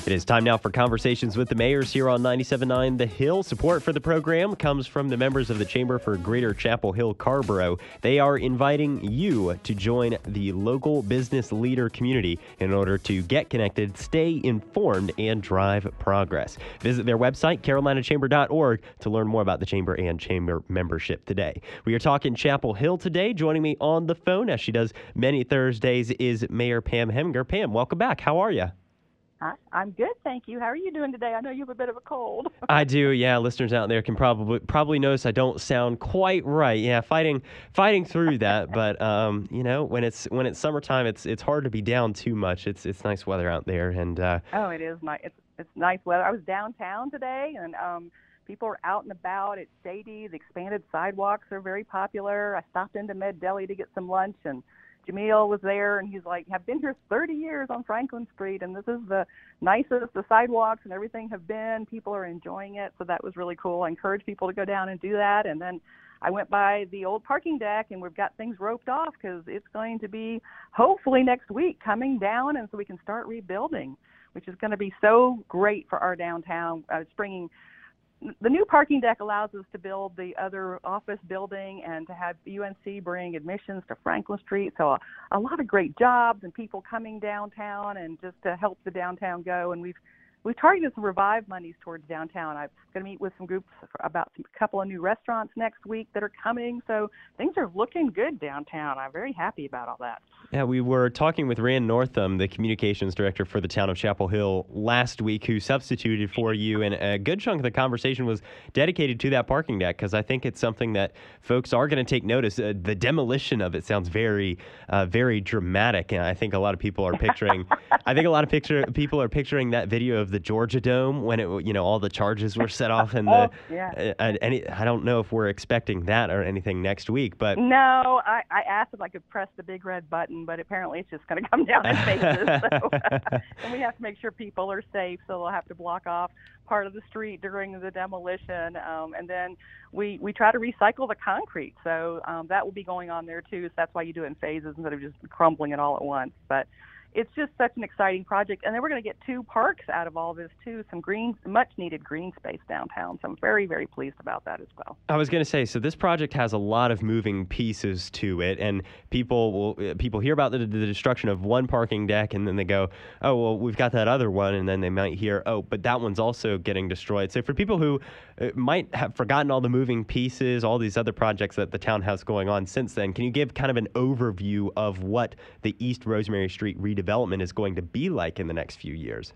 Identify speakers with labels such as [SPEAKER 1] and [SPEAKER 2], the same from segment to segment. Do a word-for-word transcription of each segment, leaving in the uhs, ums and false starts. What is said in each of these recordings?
[SPEAKER 1] It is time now for Conversations with the Mayors here on ninety-seven point nine The Hill. Support for the program comes from the members of the Chamber for Greater Chapel Hill Carrboro. They are inviting you to join the local business leader community in order to get connected, stay informed, and drive progress. Visit their website, carolina chamber dot org, to learn more about the Chamber and Chamber membership today. We are talking Chapel Hill today. Joining me on the phone, as she does many Thursdays, is Mayor Pam Heminger. Pam, welcome back. How are you?
[SPEAKER 2] Hi, I'm good, thank you. How are you doing today? I know you have a bit of a cold.
[SPEAKER 1] I do, yeah. Listeners out there can probably probably notice I don't sound quite right. Yeah, fighting fighting through that, but um, you know, when it's when it's summertime, it's it's hard to be down too much. It's it's nice weather out there, and uh,
[SPEAKER 2] oh, it is nice. It's it's nice weather. I was downtown today, and um, people are out and about. It's shady. The expanded sidewalks are very popular. I stopped into Med Deli to get some lunch, and Jamil was there, and he's like, I've been here thirty years on Franklin Street, and this is the nicest the sidewalks and everything have been. People are enjoying it, so that was really cool. I encourage people to go down and do that. And then I went by the old parking deck, and we've got things roped off because it's going to be hopefully next week coming down, and so we can start rebuilding, which is going to be so great for our downtown. Uh, it's bringing The new parking deck allows us to build the other office building and to have U N C bring admissions to Franklin Street. So a, a lot of great jobs and people coming downtown and just to help the downtown go. And we've we've targeted some Revive monies towards downtown. I'm going to meet with some groups about some, a couple of new restaurants next week that are coming. So things are looking good downtown. I'm very happy about all that.
[SPEAKER 1] Yeah, we were talking with Rand Northam, the communications director for the town of Chapel Hill, last week, who substituted for you, and a good chunk of the conversation was dedicated to that parking deck, because I think it's something that folks are going to take notice. Uh, the demolition of it sounds very, uh, very dramatic, and I think a lot of people are picturing. I think a lot of picture people are picturing that video of the Georgia Dome when it, you know, all the charges were set off, and the.
[SPEAKER 2] Oh, yeah.
[SPEAKER 1] uh, and any, I don't know if we're expecting that or anything next week, but
[SPEAKER 2] no, I, I asked if I could press the big red button, but apparently it's just going to come down in faces. So, and we have to make sure people are safe, so they'll have to block off part of the street during the demolition. Um, and then we, we try to recycle the concrete, so um, that will be going on there too. So that's why you do it in phases instead of just crumbling it all at once. But it's just such an exciting project. And then we're going to get two parks out of all this, too, some green, much-needed green space downtown. So I'm very, very pleased about that as well.
[SPEAKER 1] I was going to say, so this project has a lot of moving pieces to it, and people will people hear about the, the destruction of one parking deck, and then they go, oh, well, we've got that other one, and then they might hear, oh, but that one's also getting destroyed. So for people who uh, might have forgotten all the moving pieces, all these other projects that the town has going on since then, can you give kind of an overview of what the East Rosemary Street redevelopment development is going to be like in the next few years?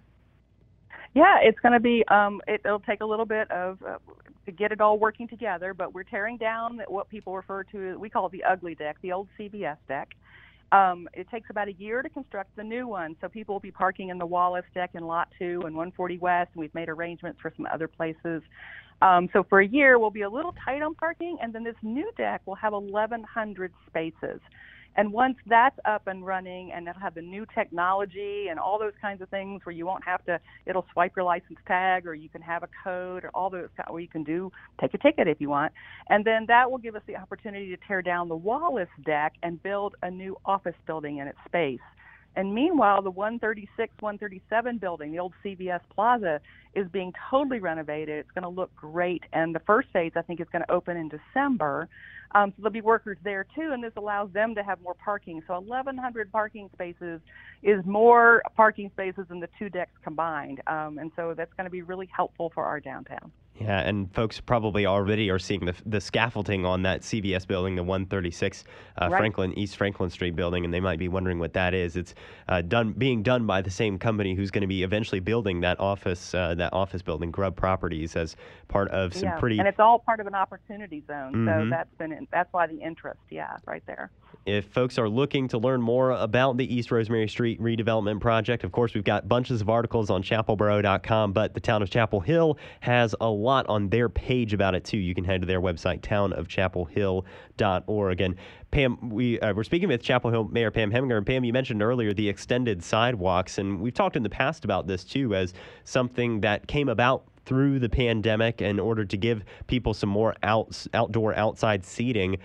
[SPEAKER 2] Yeah, it's going to be, um, it, it'll take a little bit of, uh, to get it all working together, but we're tearing down what people refer to, we call it the ugly deck, the old C V S deck. Um, it takes about a year to construct the new one, so people will be parking in the Wallace deck in Lot two and one forty West, and we've made arrangements for some other places. Um, so for a year, we'll be a little tight on parking, and then this new deck will have eleven hundred spaces. And once that's up and running, and it'll have the new technology and all those kinds of things where you won't have to, it'll swipe your license tag, or you can have a code, or all those, or you can do, take a ticket if you want. And then that will give us the opportunity to tear down the Wallace deck and build a new office building in its space. And meanwhile, the one thirty-six, one thirty-seven building, the old C V S Plaza, is being totally renovated. It's going to look great. And the first phase, I think, is going to open in December. Um, so there'll be workers there, too, and this allows them to have more parking. So eleven hundred parking spaces is more parking spaces than the two decks combined. Um, and so that's going to be really helpful for our downtown.
[SPEAKER 1] Yeah, and folks probably already are seeing the the scaffolding on that C V S building, the one thirty-six uh,
[SPEAKER 2] Right.
[SPEAKER 1] Franklin East Franklin Street building, and they might be wondering what that is. It's uh, done being done by the same company who's going to be eventually building that office uh, that office building, Grubb Properties, as part of some
[SPEAKER 2] Yeah,
[SPEAKER 1] pretty.
[SPEAKER 2] and it's all part of an opportunity zone.
[SPEAKER 1] Mhm.
[SPEAKER 2] So that's been that's why the interest. Yeah, right there.
[SPEAKER 1] If folks are looking to learn more about the East Rosemary Street redevelopment project, of course, we've got bunches of articles on chapel borough dot com, but the town of Chapel Hill has a lot on their page about it, too. You can head to their website, town of chapel hill dot org. And Pam, we, uh, we're speaking with Chapel Hill Mayor Pam Heminger. And Pam, you mentioned earlier the extended sidewalks, and we've talked in the past about this, too, as something that came about through the pandemic in order to give people some more outs, outdoor, outside seating.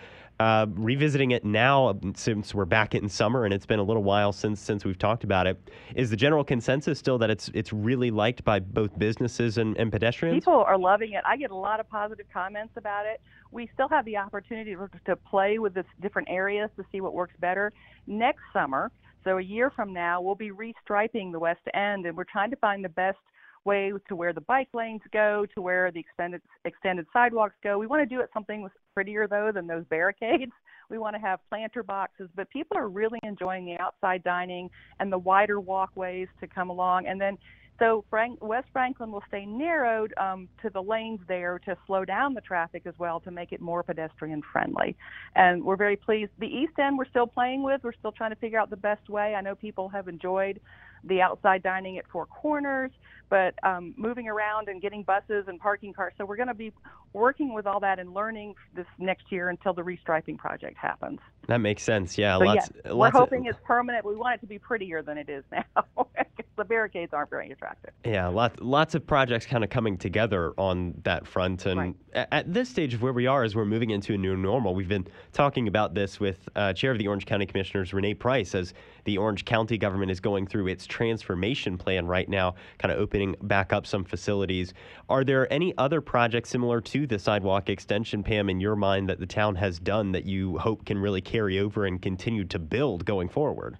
[SPEAKER 1] Uh, revisiting it now, since we're back in summer and it's been a little while since since we've talked about it, is the general consensus still that it's it's really liked by both businesses and, and pedestrians?
[SPEAKER 2] People are loving it. I get a lot of positive comments about it. We still have the opportunity to, to play with the different areas to see what works better. Next summer, so a year from now, we'll be restriping the West End, and we're trying to find the best way to where the bike lanes go, to where the extended extended sidewalks go. We want to do it something prettier, though, than those barricades. We want to have planter boxes, but people are really enjoying the outside dining and the wider walkways to come along. And then, so Frank, West Franklin will stay narrowed um, to the lanes there to slow down the traffic as well, to make it more pedestrian friendly. And we're very pleased. The East End we're still playing with. We're still trying to figure out the best way. I know people have enjoyed the outside dining at Four Corners, but um, moving around and getting buses and parking cars. So we're going to be working with all that and learning this next year until the restriping project happens.
[SPEAKER 1] That makes sense. Yeah,
[SPEAKER 2] so
[SPEAKER 1] lots.
[SPEAKER 2] Yes,
[SPEAKER 1] lots
[SPEAKER 2] we're hoping
[SPEAKER 1] of,
[SPEAKER 2] it's permanent. We want it to be prettier than it is now. The barricades aren't very attractive.
[SPEAKER 1] Yeah, lots lots of projects kind of coming together on that front. And
[SPEAKER 2] right.
[SPEAKER 1] at, at this stage of where we are, as we're moving into a new normal, we've been talking about this with uh, Chair of the Orange County Commissioners, Renee Price, as the Orange County government is going through its transformation plan right now, kind of opening back up some facilities. Are there any other projects similar to the sidewalk extension, Pam, in your mind that the town has done that you hope can really carry over and continue to build going forward?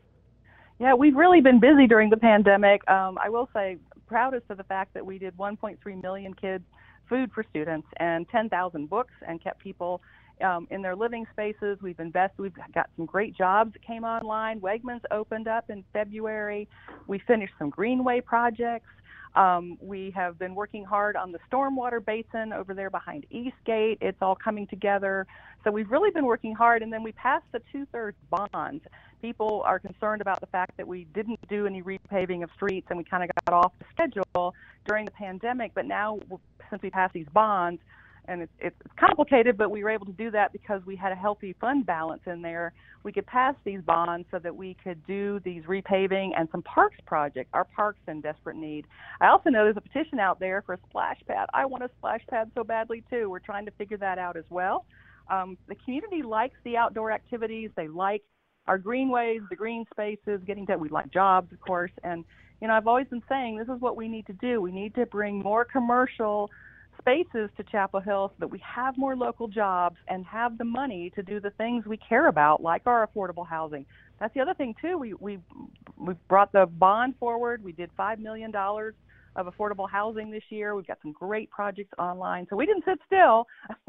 [SPEAKER 2] Yeah, we've really been busy during the pandemic. Um, I will say, proudest of the fact that we did one point three million kids food for students and ten thousand books, and kept people um, in their living spaces. We've invested. We've got some great jobs that came online. Wegmans opened up in February. We finished some Greenway projects. Um, we have been working hard on the stormwater basin over there behind Eastgate. It's all coming together. So we've really been working hard. And then we passed the two-thirds bond. People are concerned about the fact that we didn't do any repaving of streets, and we kind of got off the schedule during the pandemic. But now, since we passed these bonds, and it's, it's complicated, but we were able to do that because we had a healthy fund balance in there. We could pass these bonds so that we could do these repaving and some parks projects. Our parks in desperate need. I also know there's a petition out there for a splash pad. I want a splash pad so badly too. We're trying to figure that out as well. Um, the community likes the outdoor activities. They like our greenways, the green spaces, getting to, we like jobs, of course. And, you know, I've always been saying this is what we need to do. We need to bring more commercial spaces to Chapel Hill so that we have more local jobs and have the money to do the things we care about, like our affordable housing. That's the other thing too. We we we brought the bond forward. We did five million dollars of affordable housing this year. We've got some great projects online. So we didn't sit still.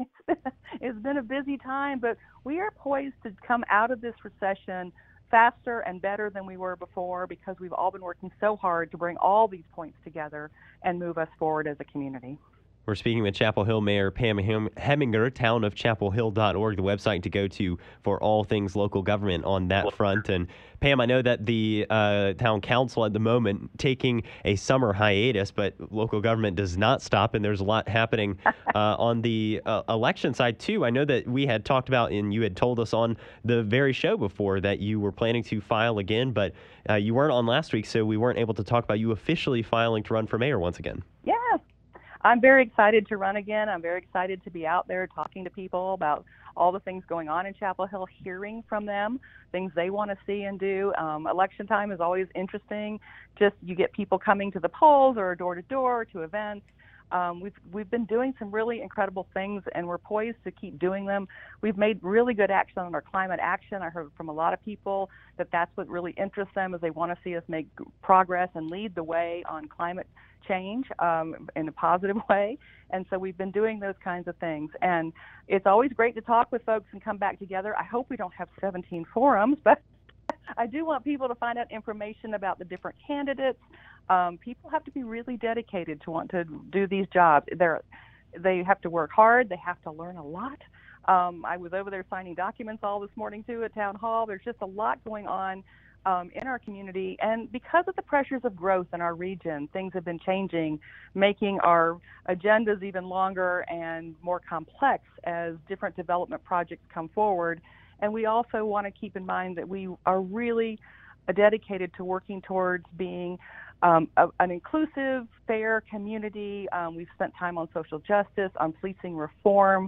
[SPEAKER 2] It's been a busy time, but we are poised to come out of this recession faster and better than we were before, because we've all been working so hard to bring all these points together and move us forward as a community.
[SPEAKER 1] We're speaking with Chapel Hill Mayor Pam Heminger, town of chapel hill dot org, the website to go to for all things local government on that front. And Pam, I know that the uh, town council at the moment taking a summer hiatus, but local government does not stop, and there's a lot happening uh, on the uh, election side too. I know that we had talked about, and you had told us on the very show before, that you were planning to file again, but uh, you weren't on last week, so we weren't able to talk about you officially filing to run for mayor once again.
[SPEAKER 2] Yeah. I'm very excited to run again. I'm very excited to be out there talking to people about all the things going on in Chapel Hill, hearing from them, things they want to see and do. Um, election time is always interesting. Just you get people coming to the polls or door to door to events. Um, we've we've been doing some really incredible things, and we're poised to keep doing them. We've made really good action on our climate action. I heard from a lot of people that that's what really interests them, is they want to see us make progress and lead the way on climate change um, in a positive way. And so we've been doing those kinds of things. And it's always great to talk with folks and come back together. I hope we don't have seventeen forums, but I do want people to find out information about the different candidates. Um, people have to be really dedicated to want to do these jobs. They're, they have to work hard. They have to learn a lot. Um, I was over there signing documents all this morning, too, at Town Hall. There's just a lot going on um, in our community. And because of the pressures of growth in our region, things have been changing, making our agendas even longer and more complex as different development projects come forward. And we also want to keep in mind that we are really dedicated to working towards being um, a, an inclusive, fair community. Um, we've spent time on social justice, on policing reform,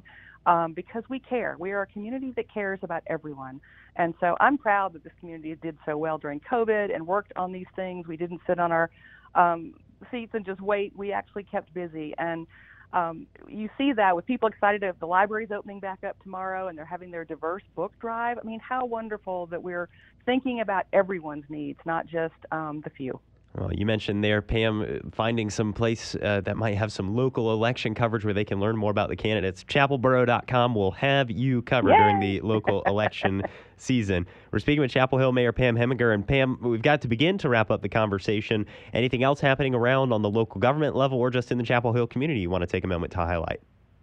[SPEAKER 2] um, because we care. We are a community that cares about everyone. And so I'm proud that this community did so well during COVID and worked on these things. We didn't sit on our um, seats and just wait. We actually kept busy. And um, you see that with people excited if the library's opening back up tomorrow and they're having their diverse book drive. I mean, how wonderful that we're thinking about everyone's needs, not just um, the few.
[SPEAKER 1] Well, you mentioned there, Pam, finding some place uh, that might have some local election coverage where they can learn more about the candidates. chapel borough dot com will have you covered
[SPEAKER 2] Yay!
[SPEAKER 1] during the local election season. We're speaking with Chapel Hill Mayor Pam Heminger. And Pam, we've got to begin to wrap up the conversation. Anything else happening around on the local government level or just in the Chapel Hill community you want to take a moment to highlight?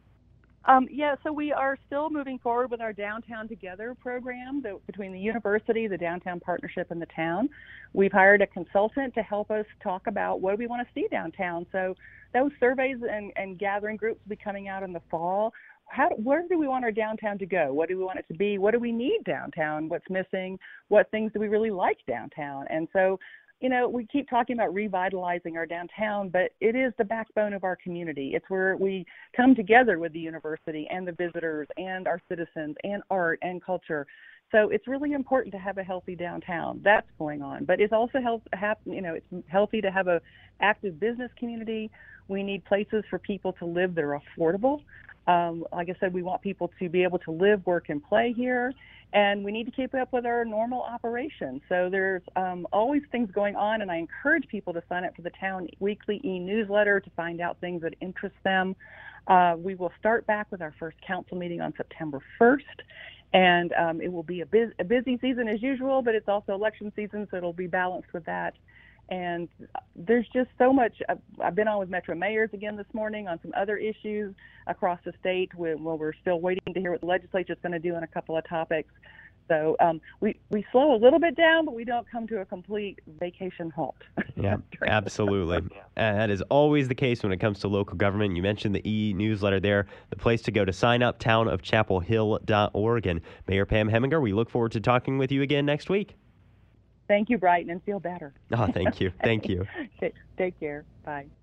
[SPEAKER 2] Um, yeah, so we are still moving forward with our Downtown Together program the, between the university, the Downtown Partnership, and the town. We've hired a consultant to help us talk about what do we want to see downtown. So those surveys and, and gathering groups will be coming out in the fall. How, where do we want our downtown to go? What do we want it to be? What do we need downtown? What's missing? What things do we really like downtown? And so you know, we keep talking about revitalizing our downtown, but it is the backbone of our community. It's where we come together with the university and the visitors and our citizens and art and culture. So it's really important to have a healthy downtown. That's going on, but it's also health, have, you know, it's healthy to have a active business community. We need places for people to live that are affordable. Um, like I said, we want people to be able to live, work, and play here, and we need to keep up with our normal operations. So there's um, always things going on, and I encourage people to sign up for the Town Weekly e-newsletter to find out things that interest them. Uh, we will start back with our first council meeting on September first, and um, it will be a, biz- a busy season as usual, but it's also election season, so it'll be balanced with that. And there's just so much. I've been on with Metro Mayors again this morning on some other issues across the state. Where, well, we're still waiting to hear what the legislature is going to do on a couple of topics. So um, we, we slow a little bit down, but we don't come to a complete vacation halt.
[SPEAKER 1] Yeah, absolutely. Uh, that is always the case when it comes to local government. You mentioned the e-newsletter there, the place to go to sign up, town of chapel hill dot org. And Mayor Pam Heminger, we look forward to talking with you again next week.
[SPEAKER 2] Thank you, Brighton, and feel better.
[SPEAKER 1] Oh, thank you. Thank you.
[SPEAKER 2] Take care. Bye.